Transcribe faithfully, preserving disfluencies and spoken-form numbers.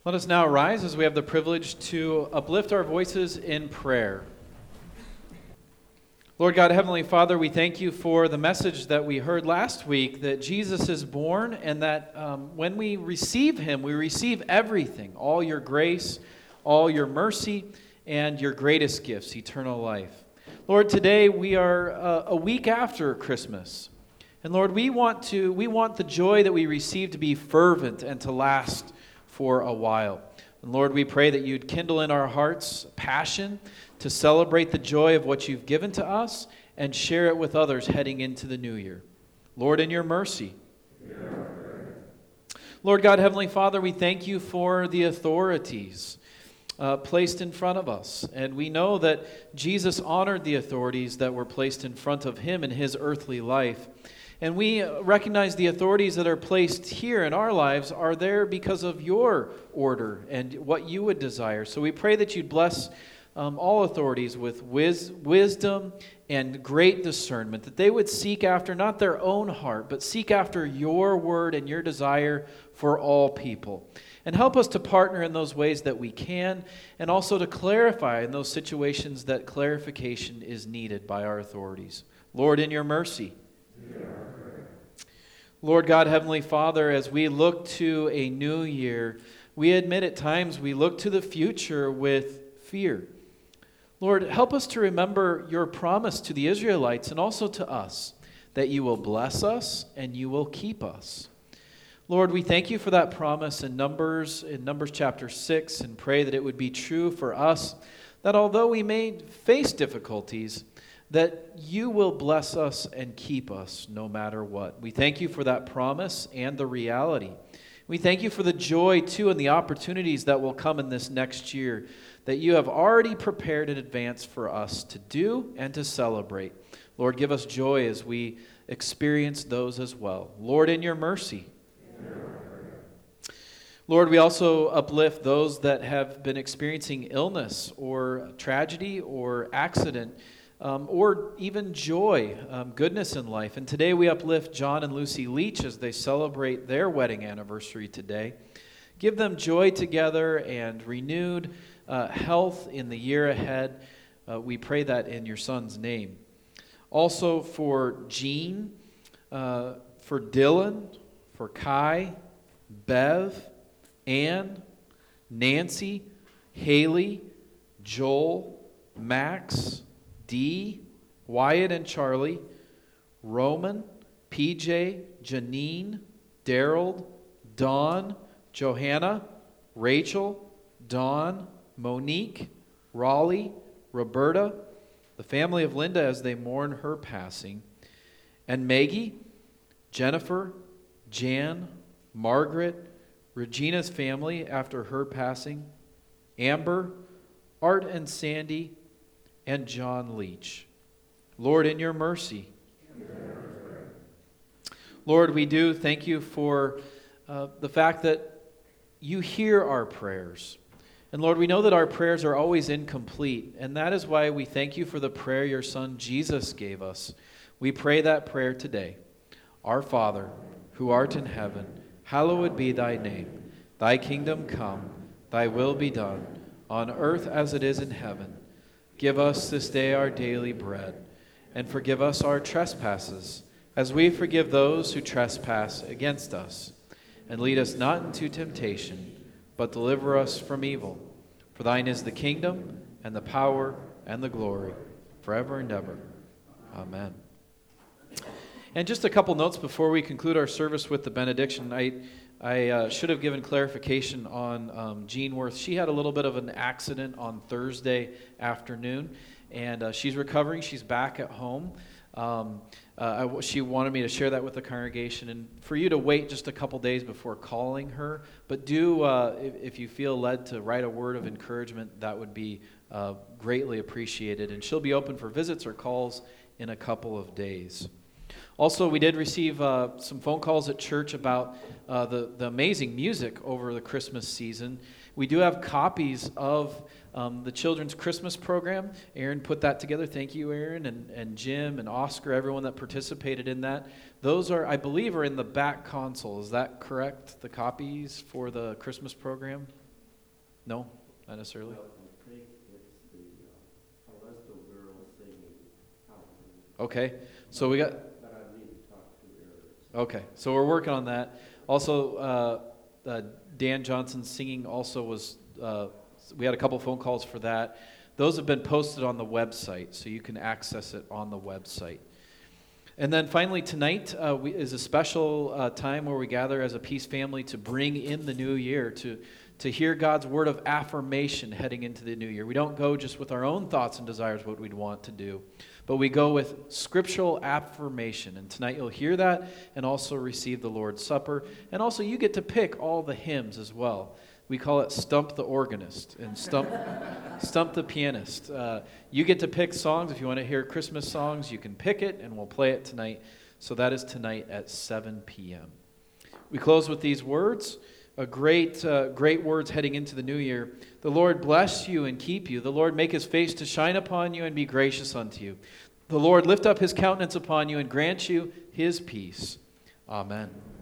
Let us now rise as we have the privilege to uplift our voices in prayer. Lord God, Heavenly Father, we thank you for the message that we heard last week, that Jesus is born and that um, when we receive him, we receive everything, all your grace, all your mercy, and your greatest gifts, eternal life. Lord, today we are uh, a week after Christmas. And Lord, we want to we want the joy that we receive to be fervent and to last for a while. And Lord, we pray that you'd kindle in our hearts passion to celebrate the joy of what you've given to us and share it with others heading into the new year. Lord, in your mercy. Lord God, Heavenly Father, we thank you for the authorities uh, placed in front of us. And we know that Jesus honored the authorities that were placed in front of him in his earthly life. And we recognize the authorities that are placed here in our lives are there because of your order and what you would desire. So we pray that you'd bless um, all authorities with wis- wisdom and great discernment, that they would seek after not their own heart, but seek after your word and your desire for all people. And help us to partner in those ways that we can, and also to clarify in those situations that clarification is needed by our authorities. Lord, in your mercy. Lord God, Heavenly Father, as we look to a new year, we admit at times we look to the future with fear. Lord, help us to remember your promise to the Israelites and also to us, that you will bless us and you will keep us. Lord, we thank you for that promise in Numbers, in Numbers chapter six, and pray that it would be true for us, that although we may face difficulties, that you will bless us and keep us no matter what. We thank you for that promise and the reality. We thank you for the joy, too, and the opportunities that will come in this next year that you have already prepared in advance for us to do and to celebrate. Lord, give us joy as we experience those as well. Lord, in your mercy. Lord, we also uplift those that have been experiencing illness or tragedy or accident, Um, or even joy, um, goodness in life. And today we uplift John and Lucy Leach as they celebrate their wedding anniversary today. Give them joy together and renewed uh, health in the year ahead. Uh, we pray that in your son's name. Also for Jean, uh, for Dylan, for Kai, Bev, Ann, Nancy, Haley, Joel, Max, Dee, Wyatt and Charlie, Roman, P J, Janine, Daryl, Dawn, Johanna, Rachel, Dawn, Monique, Raleigh, Roberta, the family of Linda as they mourn her passing, and Maggie, Jennifer, Jan, Margaret, Regina's family after her passing, Amber, Art and Sandy, and John Leach. Lord, in your mercy. Lord, we do thank you for uh, the fact that you hear our prayers. And Lord, we know that our prayers are always incomplete, and that is why we thank you for the prayer your Son Jesus gave us. We pray that prayer today. Our Father, who art in heaven, hallowed be thy name. Thy kingdom come, thy will be done, on earth as it is in heaven. Give us this day our daily bread, and forgive us our trespasses, as we forgive those who trespass against us. And lead us not into temptation, but deliver us from evil. For thine is the kingdom, and the power, and the glory, forever and ever. Amen. And just a couple notes before we conclude our service with the benediction. I I uh, should have given clarification on um, Jean Worth. She had a little bit of an accident on Thursday afternoon, and uh, she's recovering. She's back at home. Um, uh, I, she wanted me to share that with the congregation, and for you to wait just a couple days before calling her. But do, uh, if, if you feel led to write a word of encouragement, that would be uh, greatly appreciated. And she'll be open for visits or calls in a couple of days. Also, we did receive uh, some phone calls at church about uh, the, the amazing music over the Christmas season. We do have copies of um, the children's Christmas program. Aaron put that together. Thank you, Aaron, and, and Jim and Oscar, everyone that participated in that. Those are, I believe, are in the back console. Is that correct, the copies for the Christmas program? No, not necessarily. Well, I think it's the uh, Alesto girls singing Hallelujah. Okay, so we got... But I need to talk to Eric. Okay, so we're working on that. Also, uh, uh, Dan Johnson's singing also was, uh, we had a couple phone calls for that. Those have been posted on the website, so you can access it on the website. And then finally tonight uh, we, is a special uh, time where we gather as a Peace family to bring in the new year, to, to hear God's word of affirmation heading into the new year. We don't go just with our own thoughts and desires what we'd want to do, but we go with scriptural affirmation. And tonight you'll hear that and also receive the Lord's Supper. And also you get to pick all the hymns as well. We call it Stump the Organist and Stump, Stump the Pianist. Uh, you get to pick songs. If you want to hear Christmas songs, you can pick it, and we'll play it tonight. So that is tonight at seven p.m. We close with these words, a great, uh, great words heading into the new year. The Lord bless you and keep you. The Lord make his face to shine upon you and be gracious unto you. The Lord lift up his countenance upon you and grant you his peace. Amen.